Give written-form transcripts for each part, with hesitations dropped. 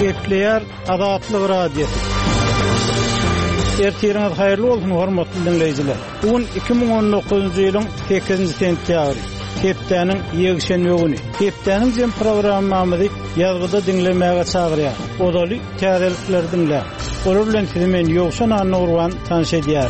Kepler Azatlyk radiosu. Ertiriniz hayırlı olsun hormatly dinleyijiler. Bugün 2019-njy ýylyň 8-nji sentýabry. Hepdeniň ýegşenme güni. Hepdeniň jem programmamyzy ýazgyda dinlemäge çagyrýar. Odaly täzelikler dinle. Olar bilen sizi men ýogşan anurwan tanış edýär.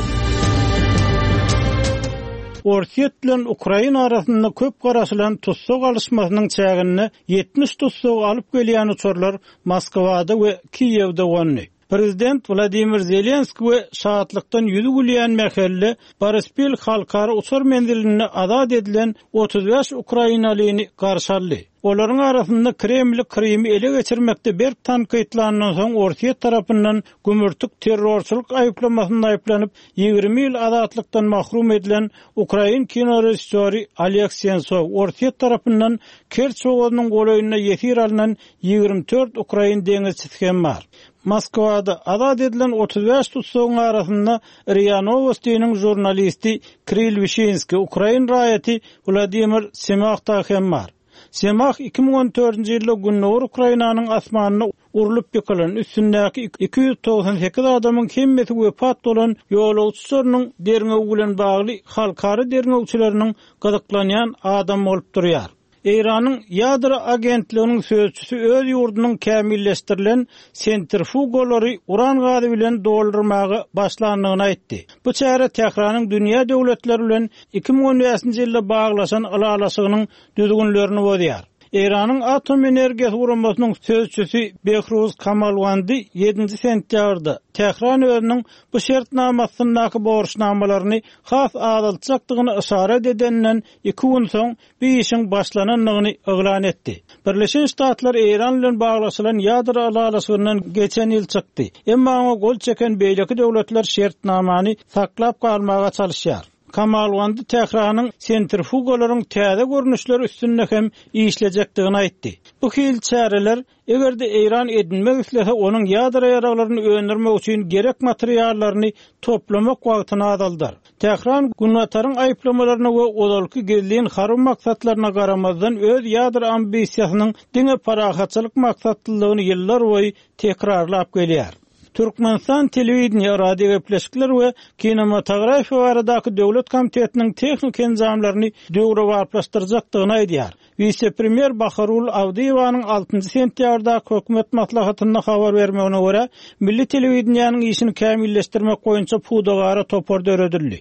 Orsiýet bilen Ukraina arasynda köp garaşylan tutsok alışmasynyň çägini 70 tutsok alyp gelýän uçurlar Moskwada we Kiýewde gonni. Prezident Vladimir Zelenski we şahatlykdan ýüzü gülýän mähelle Borispil halkara uçur menzilini azad edilen 35 Ukrainalyny garşy aldy. Olaryň arasynda Kreml Krymy ele geçirmekde bir tankytlandan soň Orsiýet tarapyndan gümürtük terrorçylyk aýyplamasynda aýyplanyp 20 ýyl azatlykdan mahrum edilen Ukrain kino rejissöri Oleg Sentsov Orsiýet tarapyndan Kerch owadynyň golaýyna ýetir alynan 24 Ukrain deňizçisi hem bar. Moskwada azad edilen 35 tutsogyň arasynda RIA Novosti'niň jurnalisti Kirill Vishenski, Ukrain raýaty Vladimir Semach da hem bar. Semach 2014-nji ýylda Günnur Ukrainanyň asmanyna urulyp ýykylan üstündäki 298 adamyň hemmeti wepat bolan ýolagçylarynyň derňegi bilen bagly halkary derňegçileriniň gazaklanýan adam bolup durýar. Iranyň ýadro agentliginiň sözçüsü öz ýurdunyň kämilleşdirilen sentrifugolary uran gazy bilen doldurmagy başlandygyny aýtdy. Bu çäre Tehranyň dünýä döwletleri bilen 2015-nji ýylda baglaşan alalaşygynyň düzgünlerini bozýar. Iranyň atom energiýasy guramasynyň sözçüsü Behruz Kamalwandi 7-nji sentýabrda Tehran özüniň bu şertnamasynyň borçnamalaryny has azaltjakdygyny işaret edenden 2 gün soň bir işiň başlananyny eglan etdi. Birleşen Ştatlar Iran bilen baglaşylan ýadro alalaşygynyň geçen ýyl çykdy. Emma oňa gol çeken beýleki döwletler şertnamany saklap galmaga çalışýar. Kamalwandi Tehranyň sentrifugalaryň täze görnüşleri üstünde hem işlejekdigini aýtdy. Bu hil çäreler egerde Iran edinmek islese onuň ýadro ýaraglaryny öndürmek üçin gerek materiallaryny toplamak wagtyny azaldar. Tehran Günnataryň aýyplamalaryna we odalky gezliň harym maksatlaryna garamazdan öz ýadro ambisiýasynyň diňe parahatçylyk maksatlylygyny ýyllar boýy tekrarlap gelýär. Türkmenistan telewiziýa, radio gepleşikler we kinematografiýa baradaky döwlet komitetiniň tehnik enzamlaryny döwre barplaşdyrjakdygyny aýdýar. Vice-premier Baharul Avdiýewanyň 6-njy sentýabrda hökümet maslahatyna habar bermegine görä, milli telewiziýanyň işini kämilleşdirmek boýunça pudagara topar döredildi.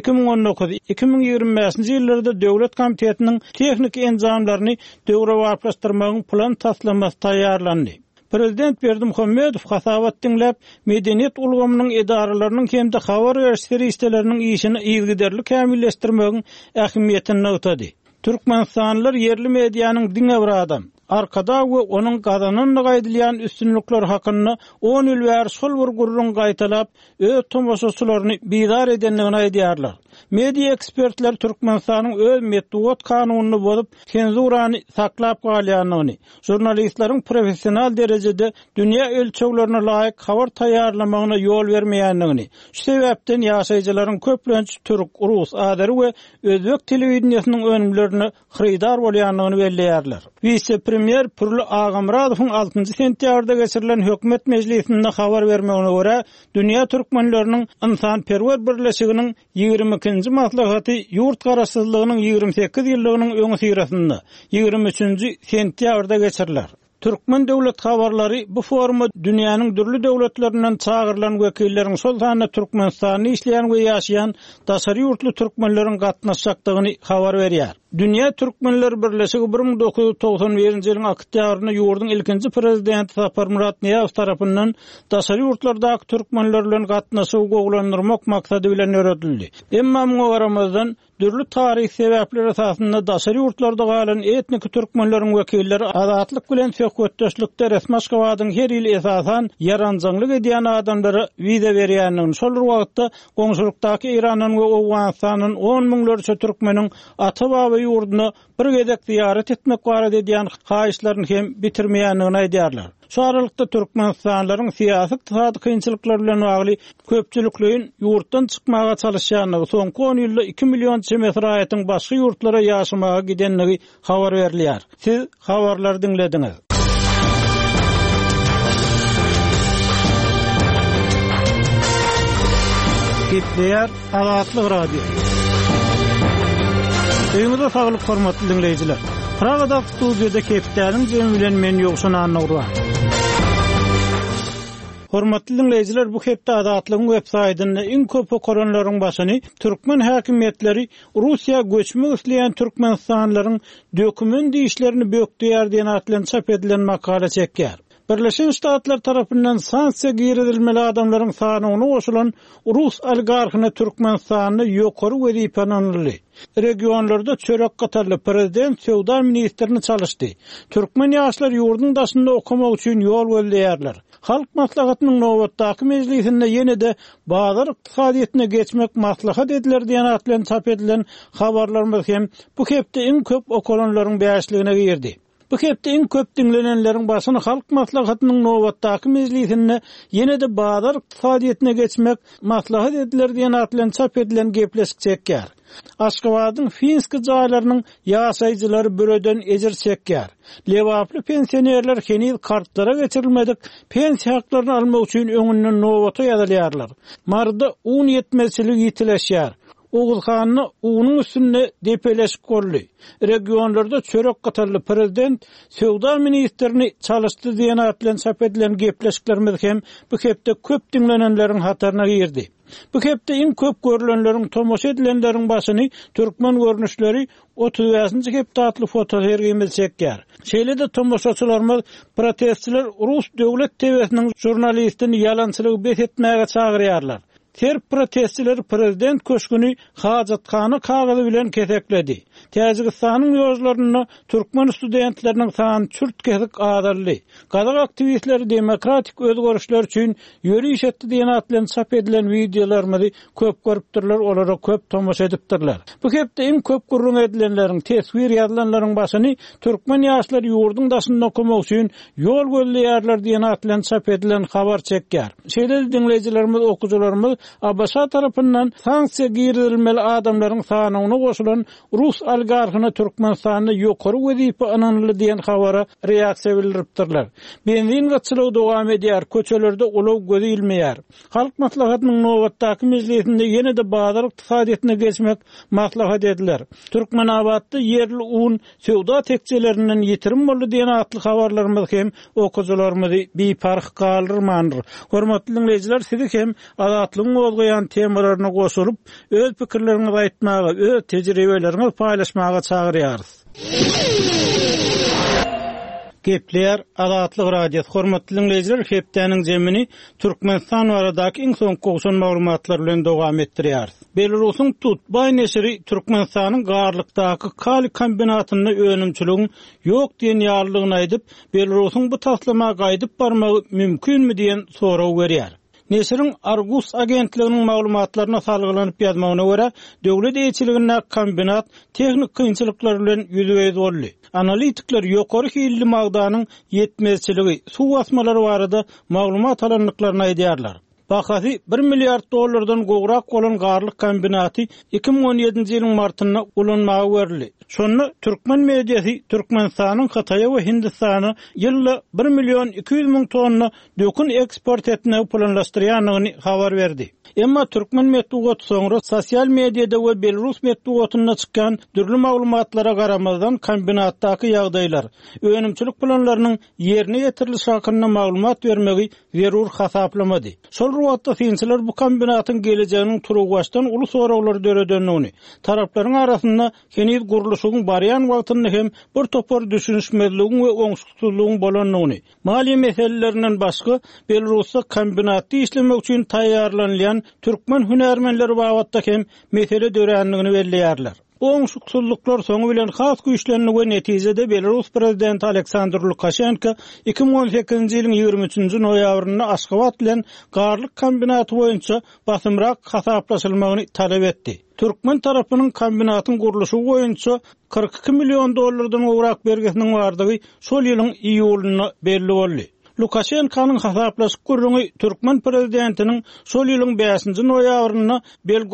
2019-2025-nji ýyllarda döwlet komitetiniň tehnik enzamlaryny döwre barplaşdyrmagyň plan taslamasy taýýarlandy. Prezident Berdimuhammedow hasabat dinläp, medeniýet ulgamynyň edaralarynyň hemde habar berişleri isteleriniň işini ýygyderli kämilleşdirmegiň ähmiýetini ýetdi. Türkmenistanlylar yerli mediýanyň diňe bir adam. Arkada we onuň gazanyny gaýdylýan üstünlikler hakyny 10 ýyl bäri şol bir gurrun gaýtalap, öz tomoşaçylaryny bizar edenligini aýdýarlar. Media ekspertler Türkmenistanyň öz medeniýet kanunyny bozup, senzurany saklap galýanyny, jurnalistlaryň professional derejede dünýä ölçeglerine laýyk habar taýýarlamagyna ýol bermeýändigini, şu sebäpden ýaşaýjylaryň köplençi türk, rus, azeri we özbek telewiziýasynyň önümlerini hyrdar bolýanlygyny belleýärler. Vice-premier Purly Agamradowyň 6-njy sentýabrda geçirilen hökümet mejlisinde habar bermegine görä, dünýä türkmenleriniň insanperwer birleşiginiň 22-nji maslahaty ýurt garaşsyzlygynyň 28 ýyllygynyň öňe syrasynda 23-nji sentýabrda geçiriler. Türkmen döwlet habarlary bu forumda dünýäniň dürli döwletlerinden çağırılan wekilleriň şol sanyna Türkmenistanyny işleýän we ýaşaýan daşary ýurtly türkmenleriň gatnaşjakdygyny habar berýär. Dünýä Türkmenler Birleşigi 1991-nji ýylyň oktýabryna ýurdun ilkinji prezidenti Sapar Murat Niýazow tarapyndan daşary ýurtlardaky türkmenler bilen gatnaşygy gowlandyrmak maksady bilen öredildi. Emma muňa garamazdan dürli tarih sebäpler esasynda daşary ýurtlarda galan etnik türkmenleriň wekilleri azatlyk bilen söhbetdeşlikde resmi Aşgabatyň her ýyl esasan yaranjanglyk edýän adamlara wiza berýändigini, şol wagtda goňşulykdaky Iranyň we Owganystanyň 10 miňlerçe türkmeniň ata-baba ýurduny bir gezek ziyaret etmek barada edýän haýyşlaryny hem bitirmeýändigini aýdýarlar. Şu aralykda Türkmenistanlylaryň syýasy iqtisady kynçylyklar bilen bagly köpçülikliň ýurtdan çykmaga çalışýanlygy, soňky 10 ýylda 2 million çemetr aýatyň başga ýurtlara ýaşamaga gidenligi habar berilýär. Siz habarlary dinlediňiz. Gepleýär Azatlyk Radio. Öýmüde saglyk hormatly dinleýijiler. Pragada studiýada Kepdäniň jemi bilen men ýogşan anagura. Hormatly dinleýijiler, bu hepde Azatlygyň websaýtyny iň köp okuranlaryň başyny türkmen häkimetleri Russiýa göçmek isleýän türkmenstanlaryň döküment işlerini bökdüýär diýen atlan çap edilen makala çekýär. Birleşen Ştatlar tarapyndan sanksiýa giridilmeli adamlaryň sanyny goşulan Rus oligarhyna Türkmenistany ýokary wezipe ananly. Regionlarda çörek gatarly prezident Sowda ministrini çalışdy. Türkmen ýaşlar ýurdun daşynda okumak üçin ýol gözleýärler. Halk maslahatynyň nowatdaky mejlisinde ýene-de bazar ykdysadyetine geçmek maslahat ediler diýen atlan çap edilen habarlarymyz hem bu hepde iň köp okuranlaryň bäşligine girdi. Bu hepde iň köp dinlenenleriň başyny halk maslahatynyň nowatdaky mejlisinde ýene-de bazar ykdysadyetine geçmek maslahat ediler diýen atlan çap edilen gepleşik çekýär. Aşgabatyň Finski jaýlarynyň ýaşaýjylary büreden ejir çekýär. Lewaply pensionerler henüz kartlara geçirilmedik pensiýa haklaryny almak üçin öňünden nowata ýazylýarlar. Marda un ýetmezçilik ýitileşýär. Oğuzhanny uňyň üstünde depeleşik boldy. Regionlarda çörek gatarly prezident Sowda ministrini çalışdy diýen atlan çap edilen gepleşiklerimiz hem bu hepde köp dinlenenleriň hataryna girdi. Bu hepde iň köp görülenleriň tomoş edilenleriň başyny türkmen görnüşleri 30-njy hepde atly fotosergimiz çekýär. Şeýle-de tomoşaçylarymyz protestçiler Rus döwlet TV-siniň jurnalistini ýalançylygy besetmäge çagyrýarlar. Serb protestçileri prezident köşküni hajatkany kagazy bilen kesekledi. Täjikistanyň ýozlaryna türkmen studentleriniň sany çürt kesik azaldy. Gadak aktivistleri demokratik özgörüşler üçin ýürüýüş etdi diýen atlan çap edilen videolarymyzy köp görüpdirler, olara köp tomoş edipdirler. Bu hepde iň köp gurrun edilenleriň tesvir ýazylanlaryň başyny türkmen ýaşlary ýurdun daşynda okumak üçin ýol gözleýärler diýen atlan çap edilen habar çekýär. Şeýle dinleýijilerimiz, okuwçylarymyz Abbasa tarapyndan sanksiýa giridilmeli adamlaryň sanyny goşulan Rus oligarhyna Türkmenistany ýokary wezipe ananly diýen habara reaksiýa bildiripdirler. Benzin gatçylygy dowam edýär, köçelerde olaw gözü ilmeýär. Halk maslahatynyň nowatdaky mejlisinde ýene-de bazar ykdysadyetine geçmek maslahat ediler. Türkmenabadda yerli un sowda tekçelerinden ýetirim boldy diýen atly habarlarymyz hem okuwçylarymyzy bipark galdyrmandyr. Hormatly dinleýijiler, sizi hem Azatlygyň bolýan temalaryna goşulyp öz pikirleriňizi aýtmaga, öz tejribeleriňizi paýlaşmaga çagyrýarys. Gepleýär Azatlyk Radio. Hormatly dinleýijiler, hepdäniň jemini Türkmenistan baradaky iň soňky goşan maglumatlar bilen dowam etdirýär. Belarusyň Tutbay neşri Türkmenistanyň garlykdaky Kali kombinatyny önümçiligiň ýok diýen ýarlygyny aýdyp, Belarusyň bu taslama gaýdyp barmagy mümkinmi diýen soraw berýär. Neşriň Argus agentliginiň maglumatlaryna salgylanyp ýazmagyna görä, döwlet eýçiligine kombinat tehnik kynçylyklar bilen ýüzüge boldy. Analitikler ýokary hilli magdanyň ýetmezçiligi, suw basmalary barada maglumat alanlyklaryny aýdýarlar. Bahasy 1 milliard dollardan gowrak bolan garlyk kombinaty 2017-nji ýylyň martyna ulanmagy berildi. Şonu türkmen mediýasy Türkmenistanyň Hataýa we Hindistany ýylda 1 milyon 200 000 tonna dökün eksport etme planlaşdyrýanyny habar berdi. Emma türkmen medeniýeti soňra sosial mediýada we Belarus medeniýetinde çykan dürli maglumatlara garamazdan kombinatdaky ýagdaýlar, önümçilik planlarynyň ýerine ýetirilişi hakynda maglumat bermegi zerur hasaplamady. Şol ruwatda finçiler bu kombinatyň gelejeginiň turugaçdan uly sorawlary döredenligini, taraplaryň arasynda henüz guruluşyň barýan wagtyny hem bir topar düşünişmezligiň we oňşuksuzlygyň bolanlygyny, maliýe meselelerinden başga Belarusda kombinatdy işlemek üçin taýýarlanýan türkmen hünärmenleri bagatda hem mesele dörenligini belleýärler. Oňşuksuzluklar soňu bilen has güýçlenigi we netijede Belarus prezidenti Aleksandr Lukashenko 2018-nji ýylyň 23-nji noýabryna Aşgabat bilen garlyk kombinaty boýunça basymrak hasaplaşylmagyny talep etdi. Türkmen tarapynyň kombinatyň guruluşy boýunça 42 milyon dollardan gowrak bergesiniň bardygy şol ýylyň iýulyna belli boldy. Lukashenko'nun hasaplaşık kurruğu Türkmen prezidentinin şol ýylyň 5-nji noýabryna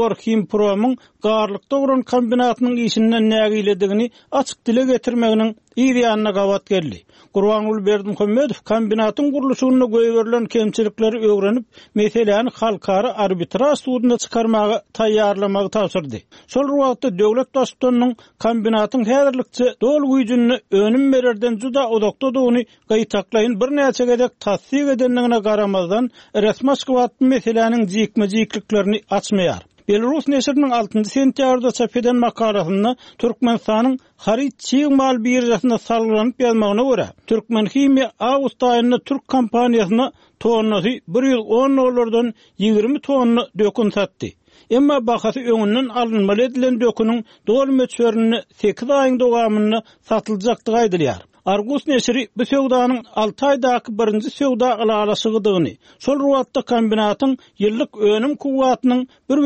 Belgorod-Chimpromyň garlykda uran kombinatynyň işinden nägiledigini açyk dile getirmeginiň İriyanna gawat geldi. Gurbanul Berdimuhammedow kombinatın guruluşyna göýberilen kemçilikleri öwrenip, meseleni halkara arbitraj suduna çykarmagy taýýarlamagy tapşyrdy. Şol wagtda döwlet başçylygynyň kombinatın häzirlikçe dol güýjüni önüm bererden juda uzakdadygyny gaýtaklaýyn bir näçe gedek tasdik edenligine garamazdan Resmaskowat meseleniň jikme-jikliklerini açmaýar. Belarus neşrinin 6 sentýabrda çap eden makalasynda Türkmenistanyň harit çiň mal birjasyna salgylanyp ýazmagyna görä, Türkmen Himya awgust aýynda Türk kompaniýasyna tonnasy 110 dollardan 20 tonna dökün satdy. Emma bahasy öňünden alınmaly edilen döküniň dol möçberini 8 aýyň dowamyny satyljakdygy aýdylýar. Argus neşri bu söwdanyň 6 aýdaky birinji söwda alasygydygyny, şol wagtda kombinatyň ýyllyk önüm kuwwatynyň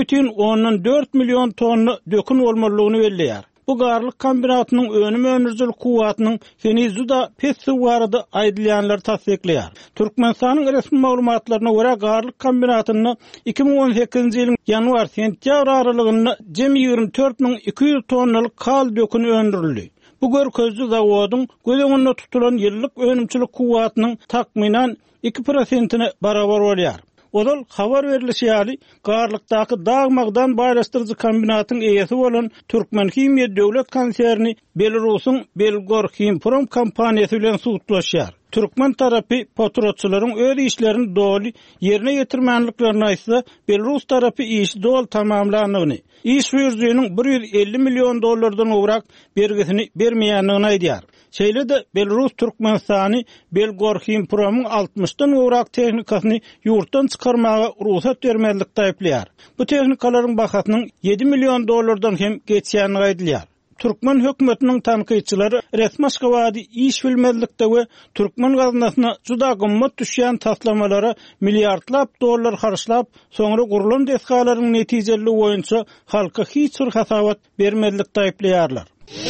1,4 million tonna dökün bolmalygyny belleýär. Bu garlyk kombinatynyň önüm ömürjülik kuwwatynyň heni juda pes barada aýdylýanlar tasdikleýär. Türkmenistanyň resmi maglumatlaryna görä garlyk kombinatyny 2018-nji ýylyň ýanwar-sentýabr aralygynda jem 24.200 tonnalyk kal dökün öndürildi. Bu görkezli zawodyň gözeňinde tutulan ýyllyk önümçilik kuwwatynyň takminan 2%-ne barabar bolýar. Odal habar berilýär, garlykdaky dagmagdan baýlaşdyrjy kombinatyň eýesi bolan Türkmen Himya döwlet konserni Belarusyň Belgorhimprom kompaniýasy bilen suwtlaşýar. Türkmen tarapy potrotçylaryň öz işlerini dol ýerine ýetirmänliklerini aýtsa, Belarus tarapy işi dol tamamlandygyny, iş ýüzüniň 150 million dollardan owrak bergisini bermeýändigini aýdýar. Şeýle-de Belarus Türkmenistany Belgorhimpromyň 60-dan owrak tehnikasyny ýurtdan çykarmaga ruhsat bermezlikde aýplaýar. Bu tehnikalaryň bahasynyň 7 million dollardan hem geçýänligi aýdylýar. Türkmen hökümetiniň tanqidçilari Resmaskowady iş bilmezlikde we Türkmen gazynasyna juda gymmat düşýän taslamalara milliardlap dollar harçlap, soňra gurulan deskalaryň netijeligi boýunça halka hiç bir hasabat bermezlikde aýplaýarlar.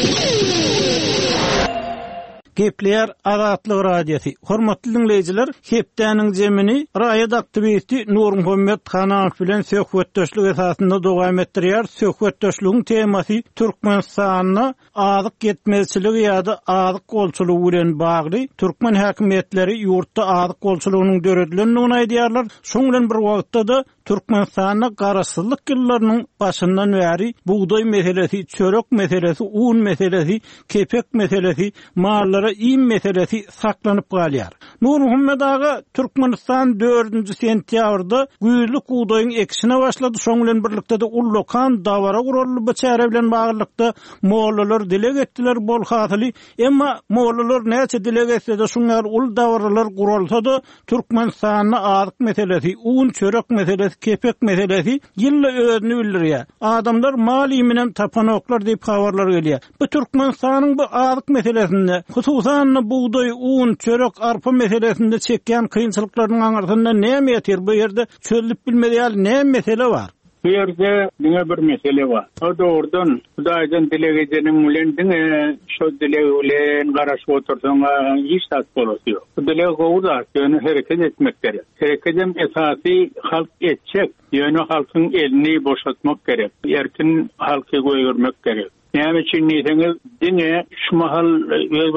Gepler Azatlyk radiosu. Hormatly dinleyijiler, hepdäniň jemini raýat aktivisti Nur Muhammed Hanaň bilen söhbetdeşlik esasynda dowam etdirýär. Söhbetdeşligiň temasy Türkmenistanyna azyk ýetmezçiligi ýa-da azyk golçulugy bilen bagly. Türkmen häkimetleri ýurtda azyk golçulugynyň döredilendigini aýdýarlar. Şoň bilen bir wagtda da Türkmenistanyna garaşsyzlyk ýyllarynyň başyndan bäri buğday meselesi, çörek meselesi, un meselesi, kepek meselesi, mallara iýim meselesi saklanyp galýar. Nur Muhammed aga Türkmenistan 4-nji sentýabrda güýzlük buğdaýyň ekişine başlady. Şoň bilen birlikde de ullokan dawara gurully bu çäre bilen baglykda mollalar dile getdiler bol hasyly. Emma mollalar näçe dile getse de şuňar ul dawaralar gurulsa da Türkmenistanyň azyk meselesi, un, çörek meselesi, kepek meselesi ýylla özüni bildirýär. Adamlar mal ýeminem tapanoklar diýip habarlar gelýär. Bu Türkmenistanyň bu azyk meselesinde, hususan buğday, un, çörek, arpa meselesinde çekýän kynçylyklaryň aňarsynda näme ýetir? Bu ýerde çözülip bilmediýär näme mesele bar? Bu yerde diňe bir mesele var. O da oradan Hudaýdan dilegejeniň bilen diňe şo dilegi bilen garaşyp otursaňa hiç tat bolasy ýok. Bu dilegi gowda ýöne hereket etmek gerek. Hereketem esasy halk etjek, ýöne halkyň elini boşaltmak gerek. Erkin halky goýurmak gerek. Näme üçin diýseniz, diňe şu mahal öz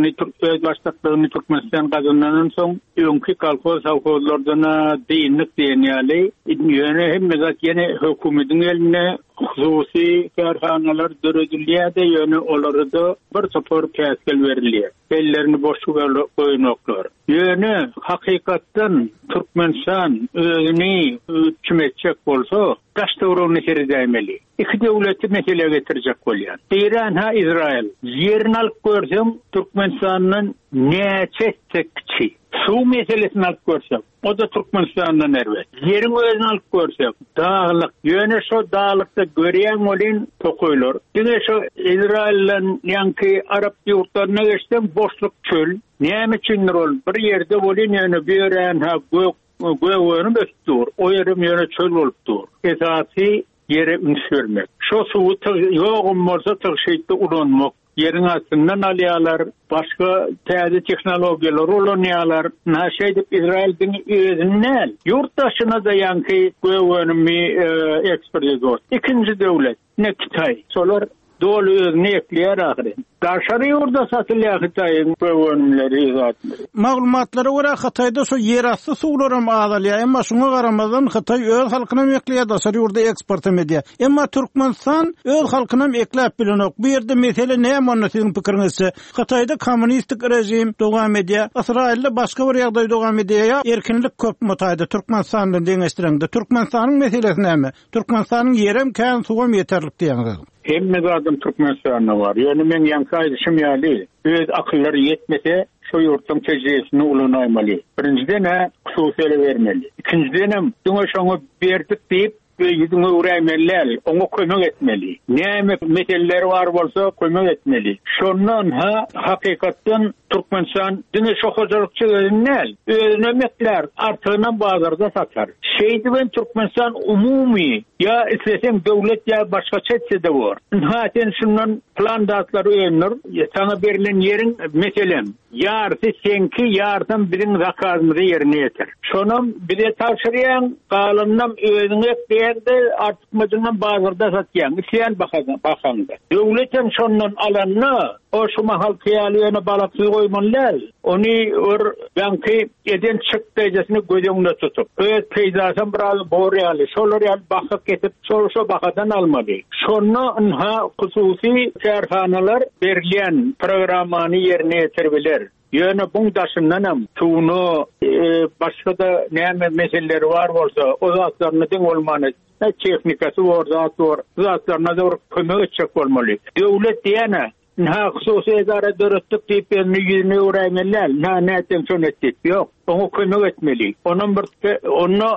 başlygyny Türkmenistan gazanandan soň öňki kolhoz sowkozlardan diýinlik diýenýärli. Ýöne hemme zat ýene hökümetiň eline hususy karhanalar döredilýär-de, ýöne olary da bir sapar käsgel berilýär. Ellerini boşluğa goýmaklar. Ýöne hakykatdan Türkmenistan özüni çimetjek bolsa, gaşdawrony herjämeli. İki döwleti mesele getirjek bolýar. İran ha İsrail. Ýerini alyp görsem Türkmenistanyň näçe tekçi. Su meselesini alyp görsem, o da Türkmenistan'dan erbet. Yerin özünü alyp görsem, dağlık. Ýöne şo dağlykda görýän bolan tokoýlar. Diňe şo İsrailden ýanky Arap ýurtlaryna geçsem boşluk çöl. Näme üçindir ol? Bir ýerde bolan ýöne berän ha göwüni bestur. O ýerim ýöne çöl bolupdyr. Esasy ýere ünsürmek. Şo suwy ýogum bolsa tygşytda ulanmak. Yerin astyndan alýarlar, başga täze tehnologiýalar ulanýarlar. Näşe edip İsrailden özünden ýurtdaşyna da ýanky göwünimi eksport edýär. İkinji döwlet ne Kitay. Solar dolu özüne ekleýär ahire. Daşary ýurda satylýar Hytaýyň önümleri zatly. Maglumatlara görä Hytaýda şu ýerasty suwlarym azalýar, emma şuňa garamazdan Hytaý öz halkyna ekleýär, daşary ýurda eksport edýär. Emma Türkmenistan öz halkyna ekläp bilenok. Bu ýerde mesele näme onda siziň pikiriňizçe? Hytaýda kommunistik rejim dowam edýär. Israilde başga bir ýagdaý dowam edýär. Erkinlik köp mutaýda Türkmenistandan deňeşdirende. Türkmenistanyň meselesi näme? Türkmenistanyň ýerem kän suwam ýeterlik diýenler. Hemme adam Türkmenistan'da var. Yani men yankayışım ýaly. Öz akıllary yetmese şu yurtun tecrübesini ulanaymaly. Birinciden hususiyele vermeli. İkinciden şoňa şoňa berdik diýip ýüzüňe uräýmeli, oňa kömek etmeli. Näme meseleleri var bolsa kömek etmeli. Şondan hakykatdan Türkmenistan dine şohajlykçy näl? Özüne mekler artyna bazarda satar. Şeýdi Türkmenistan umumy ya isleseň döwlet ya başgaça etse de bar. Haten şundan plan datlary öýünür. Sana berilen ýeriň meselem ýarty senki ýardan biriň zakazmyzy ýerine ýeter. Şonam bire taşyrýan galyndan özüňe berdi artykmajynyň bazarda satýan. Sen bakanda. Döwletem şondan alanny o şu mahal kıyalyana balaksız koymanlar. Onu banki eden çıktıcasını gözüňde tutup. Öz peyzasın biraz boreali. Şolar ýaly bakıp getip şu bakadan almadı. Şonu hususi çarhanalar bergen programmany ýerine ýetirbiler. Ýöne buň daşyndanam tuğunu başga da näme meseleleri var bolsa o zatlaryny deň bolmany. Teknikasy var, zatlaryna da kömek etjek bolmaly. Döwlet diýene hususi edare dörüttük diýip ýüzüne uräýmeler. Näten şonu etdik. Ýok, oňa kömek etmeli. Onu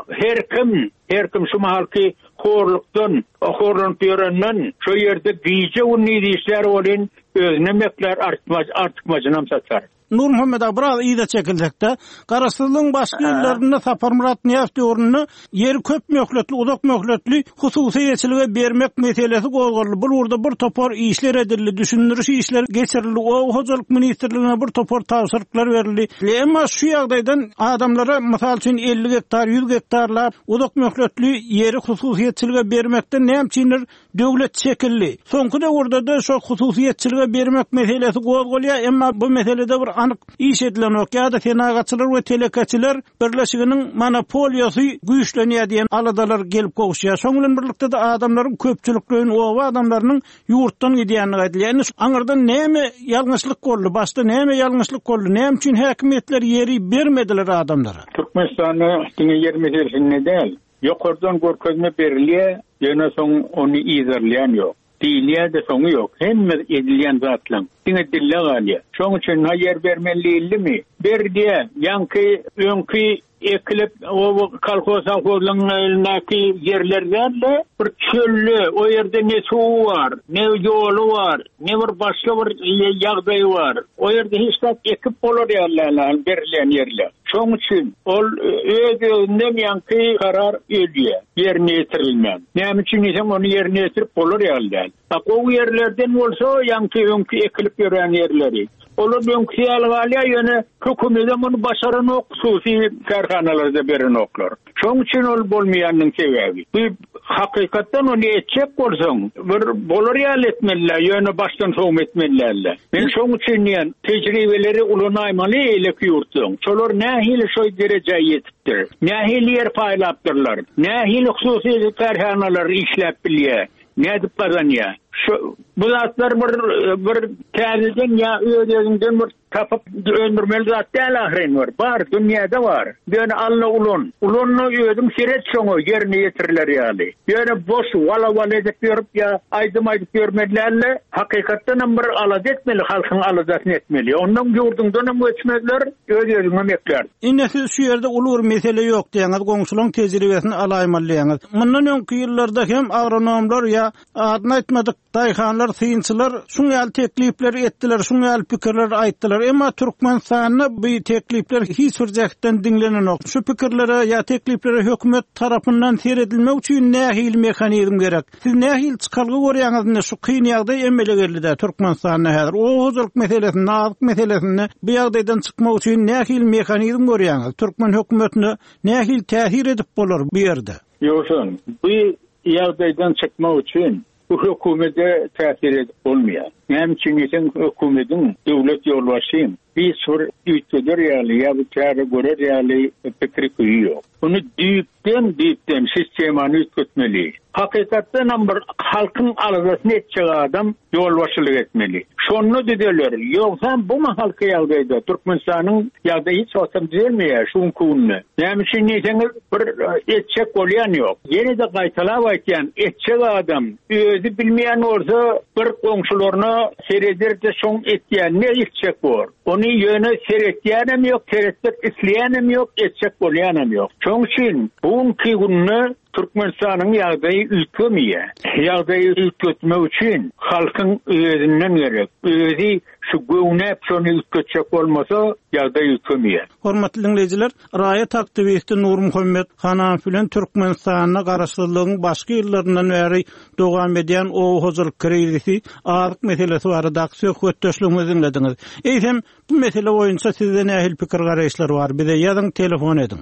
her kim şu mahalki horlukdan, horluk ýörenden şu ýerde giýje unydy işler bolan özüne mekler artykmajynam satar. Nur Muhammed Abraz ýa-da çekildekde garaşsyzlygyň başga ýerlerinde Sapar Murat Niýaz döwründe ýeri köp möhletli, uzak möhletli hususy ýeçilige bermek meselesi gozuldy. Bu urda bir topar işler edildi, düşündürüş işler geçirildi. O hojalyk ministrligine bir topar tawsyryklar berildi. Emma şu ýagdaýdan adamlara mysal üçin 50 hektar, 100 hektarlar uzak möhletli ýeri hususy ýeçilige bermekden näme döwlet çekildi. Soňky döwürde de şu hususy ýeçilige bermek meselesi gozulýar, emma bu meselede bir anyk iş edilen okýa-da tenagatçylar we telekaçylar birleşiginiň monopoliýasy güýçlenýär diýen aladalar gelip gowuşýar. Şoň bilen birlikde de adamlaryň köpçüliklerini owa adamlarynyň ýurtdan gidýänligi aýdylýar. Aňyrdan näme ýalňyşlyk boldy? Başda näme ýalňyşlyk boldy? Näme üçin häkimetler ýeri bermediler adamlara? Türkmenistanyň ýer meselesinde däl. Ýokardan görkezme berilýär, ýöne soň onu izlerleýän ýok. Diýilýär de soňy ýok. Hemme edilýän zatlaň. Diňe dille galýar. Şoň üçin ýer bermeliymi? Berdi. Ýanky öňki ekilip o kolhozlaryň elindäki ýerlerden de bir çöllü, o ýerde ne suw var, ne ýolu var, ne bir başga bir ýagdaý var. O ýerde hiç ekip bolar ýerler, berilen ýerler. Şoň üçin ol özüne ýanky karar edýär, ýerine ýetirilmän. Näme üçin isen onu ýerine ýetirip bolar ýerler. O ýerlerden bolsa ýanky ekilip ýören ýerleri. Olar öňki ýalgalya ýöne hökümetem onu başaran hususy karhanalarda beren oklar. Şoň üçin ol bolmaýanyň sebebi. Bu hakykatdan onu etjek bolsaň, bir bolar ýal etmeliler, ýöne başdan sowum etmeliler. Men şoň üçin ýan tejribeleri ulanaýmaly eleki ýurtdyň. Şolar nähili şo derejeye ýetipdir. Nähili ýer paýlapdyrlar. Nähili hususy karhanalar işläp bilýär. Nädip bazanýar? Bu zatlar bir täzeden ya öýünden bir tapıp öndürmeli zat däl ahiren var. Bar dünýäde var. Ýöne Allah ulunny öýdüm siret şoňa ýerine ýetirirler ýaly. Ýöne boş wala edip ýörüp ya aýdym görmedilerle hakykatdan bir alad etmeli, halkyň aladatyn etmeli. Ondan ýurdundan geçmediler, öýüňe mekler. Indi şu ýerde ulur mesele ýok diýeniz, goňşularyň tejribesini alaýmalýanyz. Mundan öňki ýyllarda hem agronomlar ya adny aýtmadyk daýhanlar, syýynçylar şuňal teklipler etdiler, şuňal pikirler aýtdylar. Emma Türkmenistanyň bu teklipler hiç bir jäkden dinlenenok. Şu pikirlere ya tekliplere hökümet tarapyndan seredilmek üçin nähili mehanizm gerek? Siz nähili çykalgy görýäňiz şu kyn ýagdaý emele geldi Türkmenistanyň häzir o hojalyk meselesini, nazyk meselesini bu ýagdaýdan çykmak üçin nähili mehanizm görýäňiz? Türkmen hökümetine nähili täsir edip bolar bu ýerde? Ýoksun, bu ýagdaýdan çykmak üçin bu hökümete täsir olmaýar. Hem Çin'in hükümetin devlet yolbaşıyım. Bir soru ütüdür ya bu çare göre reali fikri koyuyor. Bunu düyükten sistemanı ütütmeli. Hakikaten halkın arasını edecek adam yolbaşılık etmeli. Şunu dediler. Yoksa bu mu halkı yaldaydı? Türkmenistan'ın yalda hiç olsam düzelmiyor. Şun kuğunlu. Yani şimdi bir edecek olayan yok. Yine de kaytalavayken edecek adam özü bilmeyen olsa bir komşularına seyredirde son etkiyen ne edecek var? Onu yönü seyrettiyenim yok, seyretmek isteyenim yok, edecek olayanım yok. Çünkü için bugünkü gününü Türkmenistan'ın yağdayı ülkemiye. Yağdayı ülketme için halkın özünden gerek. Özü şu güvnep şunu ülketecek olmasa yağdayı ülkemiye. Hormatly dinleyijiler, raýat aktivisti Nur Muhammed Hanafilen Türkmenistan'a garaşlylygyn başga ýyllaryndan bäri dowam edýän o hozurlyk krizisi, azyk meselesi barada söhbetdeşligimizi dinlediňiz. Eýsem bu mesele boýunça sizden nähil pikir garaýşlar bar? Bize ýazyň, telefon ediň.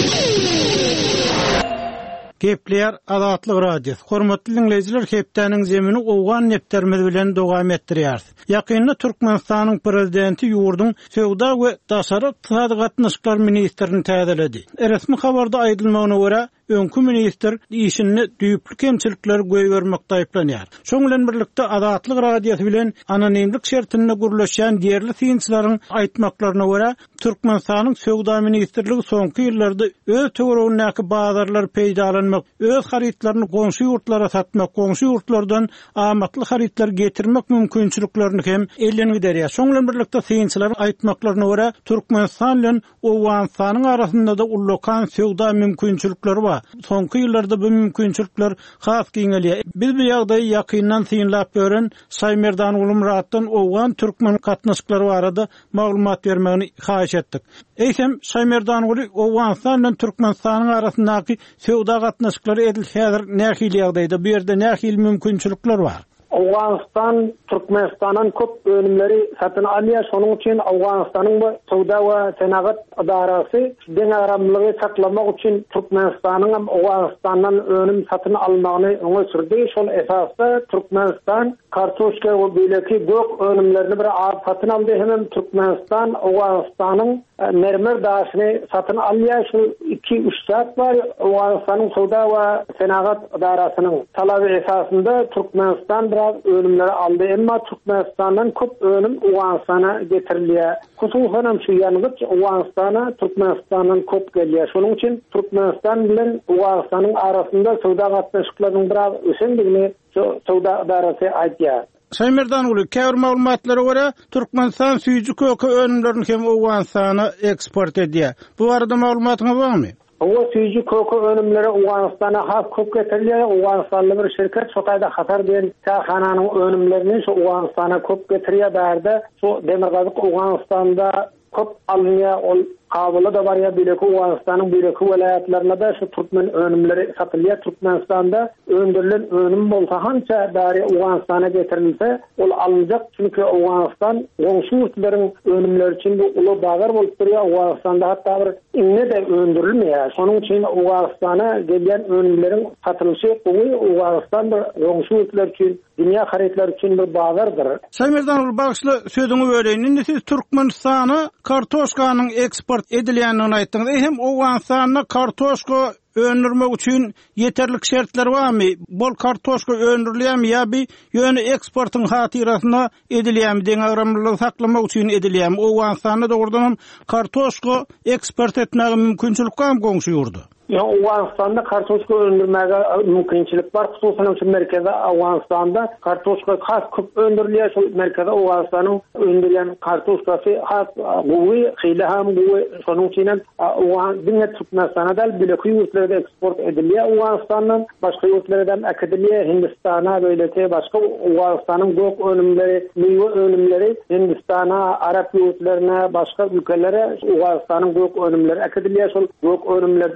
Kepler Azatlyk radiosu. Hormatly dinleyijiler, hepdeniň zemini owgan nepterimiz bilen dowam etdirýär. Ýakynda Türkmenistanyň prezidenti ýurdun Sowda we Daşary ykdysady gatnaşyklar ministrini täzeledi. Resmi habarda aýdylmagyna görä, öňkü minister işini düýüplü kemçilikler göýbermekde aýplanýar. Şoň bilen birlikde Azatlyk radiosu bilen anonimlik şertinde gürleşýän diýerli synçylaryň aýtmaklaryna görä, Türkmenistanyň Sowda ministrligi soňky ýyllarda öz töweregindäki bazarlar peýdalanmak, öz haritlaryny goňşy ýurtlara satmak, goňşy ýurtlardan amatly haritlar getirmek mümkinçiliklerini hem elden giderýär. Şoň bilen birlikde synçylaryň aýtmaklaryna görä, Türkmenistan bilen Owganistanyň arasynda da ullakan Sowda mümkinçilikleri bar. Soňky ýyllarda bu mümkinçilikler has giňelýär. Biz bu ýagdaýy ýakyndan synlap gören Saýmerdan Ulumratdan Owgan türkmen gatnaşyklary barada maglumat bermegini haýyş etdik. Eýsem Saýmerdan Owganistan bilen Türkmenistanyň arasyndaky Sowda gatnaşyklary edil häzir nähili ýagdaýda bu ýerde nähili mümkinçilikler bar? Afganistan, Türkmenistan'ın köp önümleri satın alıyor. Şonun için Afganistan'ın bu Sowda we Senagat idarası den aramlygy saklamak için Türkmenistan'ın Afganistan'dan önüm satın almagyny öňe sürdi. Şol esasda Türkmenistan kartoşka we beýleki gök önümlerini bir aýyp satın aldy. Hem Türkmenistan Afganistan'ın mermer daşyny satın alýar. Şu 2-3 saat var. Afganistan'ın Sowda we Senagat idarasynyň talaby esasında Türkmenistan biraz önümleri aldı. Emma Türkmenistan'dan köp önüm Afganistan'a getirilýär. Hususan şu ýanygyç Afganistan'a Türkmenistan'dan köp gelýär. Şonuň için Türkmenistan bilen Afganistan'ın arasında Sowda gatnaşyklarynyň biraz ösendigini Sowda idarasy aýtýar. Saýmerdan uly käbir maglumatlara görä Türkmenistan süýji köke önümlerini hem Awganistan'a eksport edýär. Bu barada maglumatyňyz barmy? O süýji köke önümleri Awganistan'a has köp getirilýär. Awganistanly bir şirket şu taýda hatar bilen çaýhananyň önümlerini şu Awganistan'a köp getirýär bärde. Şu demirgazyk Awganistan'da köp alınýar, ol kabyly da bar ya bileki Awganistan'ın bileki welaýatlaryna da şu türkmen önümleri satylýar. Türkmenistan'da öndürilen önüm bolsa hança bäri Awganistan'a getirilse ol alınjak. Çünki Awganistan goňşy ýurtlaryň önümleri üçin bu uly bazar bolup durýar. Awganistan'da hatda bir inne de öndürilmeýär. Şonuň üçin Awganistan'a gelýän önümleriň satylşy goňy Awganistan goňşy ýurtlar üçin, dünýä haritler üçin bir bazardyr. Saýmerdan bagşly sözüňi bereýin. Siz Türkmenistana kartoşkanyň eksport edilýänini aýtdyňyz. Hem Awganistana kartoşka öndürmek üçin yeterlik şertler barmy? Bol kartoşka öndürilýärmi ýa-bi ýöne eksportyň hatyrasyna edilýärmi? Deňagramlygy saklamak üçin edilýärmi? Awganistana dogrudan kartoşka eksport etmäge mümkinçilik barmy goňşy ýurda? Ya Afganistan'da kartoşka öndürmege mümkinçilik var. Hususan şu merkezde Afganistan'da kartoşka has köp öndürülýär. Şu merkezde Afganistan'ın öndürülen kartoşkasy has gowy, hyly hem gowy. Şonuň üçin dünýä Türkmenistan'a da bileki ýurtlara eksport edilýär. Afganistan'dan başga ýurtlara da akademiýa Hindistan'a beýleki başga Afganistan'ın gök önümleri, meýwe önümleri Hindistan'a, Arap ýurtlaryna, başga ülkelere Afganistan'ın gök önümleri akademiýa. Şol gök önümlerden Türk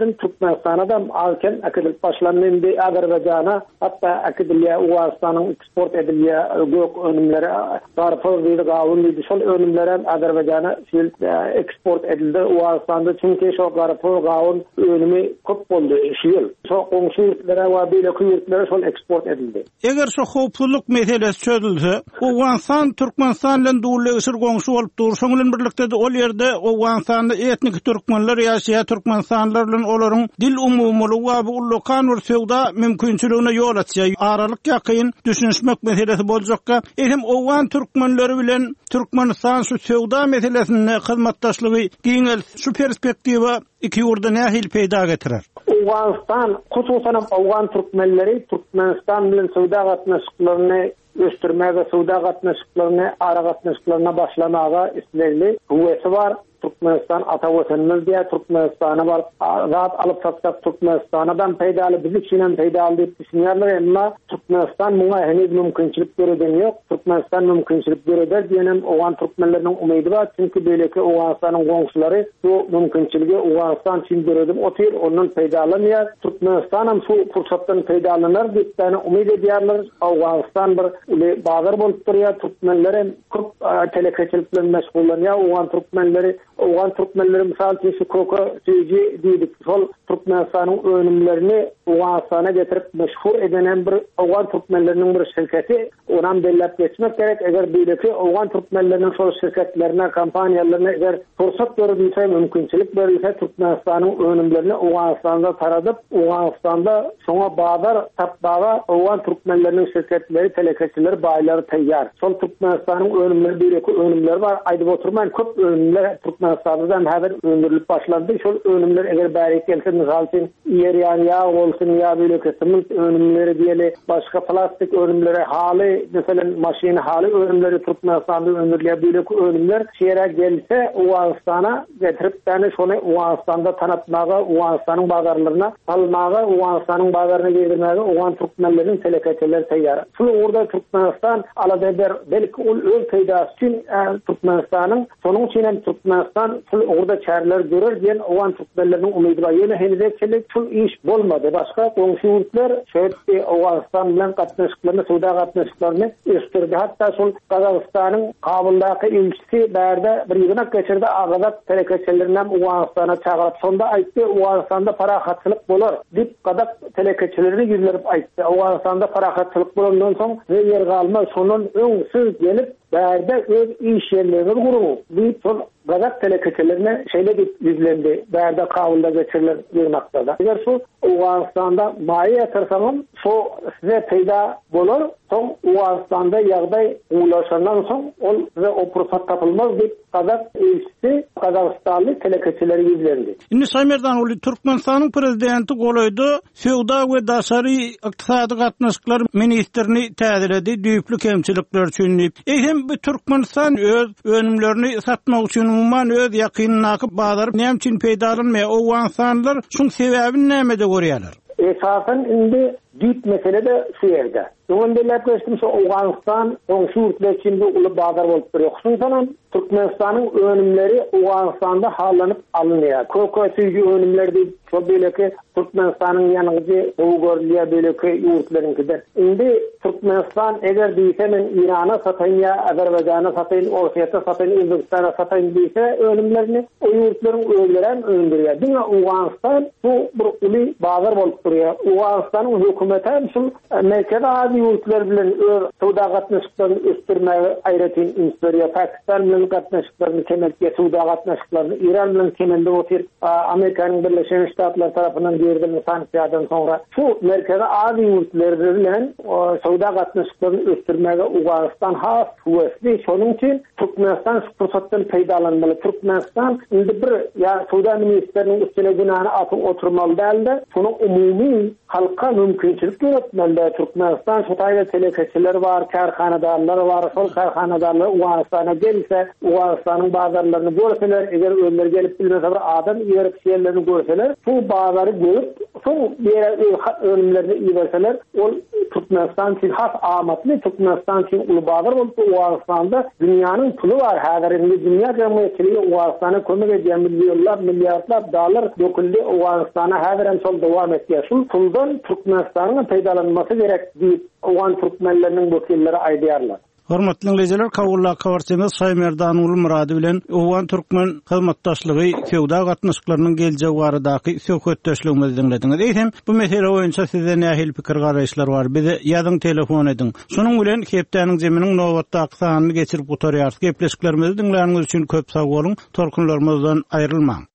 Türkmenistan'a da alken akıdılıp başlandı Azerbaycan'a, hatta akıdılıya Uğazistan'ın eksport ediliye gök önümleri garpı ve gavun dedi. Sol önümleri Azerbaycan'a eksport edildi Uğazistan'da, çünkü şu garpı gavun önümü köp oldu şu yıl. Şu komşu yurtlara ve böyle yurtlara sol eksport edildi. Eger şu hopuluk meselesi çözülse, Uğazistan Türkmenistan bilen dowletler goňşy bolup durşaň bilen birlikde de ol ýerde Uğazistanda etnik türkmenler ýaşaýan türkmenstanlar bilen olaryň dil umumlygy we ullukan bir söwda mümkinçiligine ýol açýar. Aralyk ýakyn düşünmek meselesi boljakka, hem Uğan türkmenleri bilen Türkmenistan şu söwda meselesine hyzmatdaşlygy giňel şu perspektiwa iki ýurda nähil peýda getirer. Uğanistan, hususan Uğan türkmenleri Türkmenistan bilen söwda gatnaşyklaryny östürmäge, söwda gatnaşyklaryny, ara gatnaşyklaryna başlamaga islerli huwesi var. Türkmenistan atawatynymyz diye Türkmenistan'a var. Zat alıp satsak Türkmenistan'dan peýdaly, bizi çinen peýdaly diýip düşünýärler, emma Türkmenistan muňa henüz mümkinçilik bereden ýok. Türkmenistan mümkinçilik bereder diýenem Uğan türkmenleriniň umydy bar, çünki beýleki Uğanistanyň goňşulary bu mümkinçiligi Uğanistan üçin beredip otyr, ondan peýdalanýar. Türkmenistan hem şu fursatdan peýdalanar diýip täne umyt edýärler. Uğanistan bir uly bazar bolup durýar, türkmenler hem köp telekeçilik bilen meşgullanýar. Uğan türkmenleri misal şu koko süýji diýdik. Sol Türkmenistanyň önümlerini Uğanistan'a getirip meşhur eden bir Uğan türkmenleriniň bir şirketi, onam bellep geçmek gerek. Eger beýleki Uğan türkmenleriniň şol şirketlerine, kampaniýalaryna eger fursat berilse, mümkinçilik berilse, Türkmenistanyň önümlerini Uğanistan'da taradyp, Uğanistan'da şoňa bazar tapmaga Uğan türkmenleriniň şirketleri, telekeçileri, baýlary teýýar. Sol Türkmenistanyň önümleri, beýleki önümleri var. Aýdyp oturman köp önümler Türkmenistan'dan haber öndürülüp başlandı. Şol önümler eger bärik gelse, misal üçin ýer ýa bolsun ýa böyle kesimiz önümleri diýeli, başga plastik önümleri, haly mesela maşin haly önümleri Türkmenistan'da öndürülýär. Böyle önümler şeýere gelse Uğanistan'a getirip täne şonu Uğanistan'da tanıtmaga, Uğanistan'ın bazarlaryna almaga, Uğanistan'ın bazarına girdirmege Uğan türkmenleriniň telekeçileri teýýar. Şu orada Türkmenistan alada belki öl peýdasy üçin Türkmenistan'ın sonuň üçin Türkmenistan orada çärler görür diyen Uğan türkmenleriniň umydy bar. Ýöne henüzçilik şu iş bolmady. Başga goňşy ýurtlar şeýle Uğanistan bilen gatnaşyklaryny, söwda gatnaşyklaryny östürdi. Hatda şol Gazagystanyň Kabuldaky elçisi bärde bir ýygynak geçirdi. Agazat telekeçilerinden Uğanistan'a çağırıp sonda aýtdy, Uğanistan'da parahatçylyk bolar diýip Gazak telekeçilerini ýüzlerip aýtdy. Uğanistan'da parahatçylyk bolandan soň ýer galma şonun öň söz gelip bärde öz iş ýerlerini gurup diýip şol Gazak telekeçilerine şeýle diýip ýüzlendi. Bärde Kabulda geçirilen ýygnakda. Eger şu Uğanistan'da maýa ýatyrsaňyz, şo size peýda bolar. Soň Uğanistan'da ýagdaý ulaşandan soň ol size o pursat tapylmaz diýip Gazak elçisi Gazagstanly telekeçileri ýüzlendi. Indi Samerdan uly Türkmenistanyň prezidenti golaýdy, söwda we daşary ykdysady gatnaşyklar ministrini täzirledi, düýpli kemçilikler üçin. Hem bu Türkmenistan öz önümlerini satmak üçin umman öz ýakynyna bazaryp näme üçin peýdalanmaýar? Uğanistanlylar şuň sebäbini nämede görýärler? Esasen indi düýp mesele de şu ýerde. Öňünde läpleşdim, şu Uğanistan goňşy ýurtlar üçin bu uly bazar bolup durýar. Şundan Türkmenistanyň önümleri Uğanistan'da hallanyp alınýar. Koko süýji önümler diýip şol beýleki Türkmenistanyň ýanygy Owgorlya beýleki ýurtlaryňkyda. Indi Türkmenistan eger diýse men Irana sataýyn ýa Azerbaýjana sataýyn, Ortaýa sataýyn, Özbekistana sataýyn diýse önümlerini o ýurtlaryň öýlerini öndürýär. Diňe Uğanistan bu bir uly bazar bolup durýar. Uğanistanyň hökümeti hem şu merkezi adi ýurtlar bilen söwda gatnaşyklaryny östürmäge aýratyn inspirýar. Pakistan bilen gatnaşyklaryny kemertge, söwda gatnaşyklaryny İran bilen kemende otyr Amerikanyň Birleşen Ştatlar tarapyndan berilen sanksiýadan soňra şu merkezi adi ýurtlar bilen söwda gatnaşyklaryny östürmäge Uğanistan has huwesli. Şonuň üçin Türkmenistan fursatdan peýdalanmaly. Türkmenistan indi bir ýa söwda ministriniň üstüne günahny atyp oturmaly däldi. Şonu umumy halka mümkinçilik göretmende Türkmenistan şotayda telekeçiler var, karhanadarlar var, sol karhanadarlar Uganistan'a gelse Uganistan'ın bazarlarını görseler, eğer önler gelip bilmese bir adam yerek şeylerini görseler, bu bazarı görüp son bir önümlerini iyi verseler, o Türkmenistan için has amatlı, Türkmenistan için ulu bazar olup Uganistan'da dünyanın pulu var. Haberinde dünya cemiyetçiliği Uganistan'a kömek ediyen milyarlar dolar döküldü Uganistan'a haberim sol devam ediyor. Şu puldan Türkmenistan'ın paydalanması gerek deyip Ugan Türkmenlerinin vakilleri aydıyarlar. Hormatly dinleyijiler, Kawulla kawartymyz Saýmerdan uly murady bilen Ugan Türkmen hyzmatdaşlygy feodal gatnaşyklarynyň geljegi baradaky söhbetdeşligimizi dinlediňiz. Eýsem, bu mesele boýunça sizden nähil pikir garaýşlar bar? Bize ýazyň telefon ediň. Şonuň bilen Hepdeniň jeminiň nowatdaky sanyny geçirip gutarýar. Gepleşiklerimizi dinleýäniňiz üçin köp sag bolun. Torkunlarymyzdan aýrylmaň.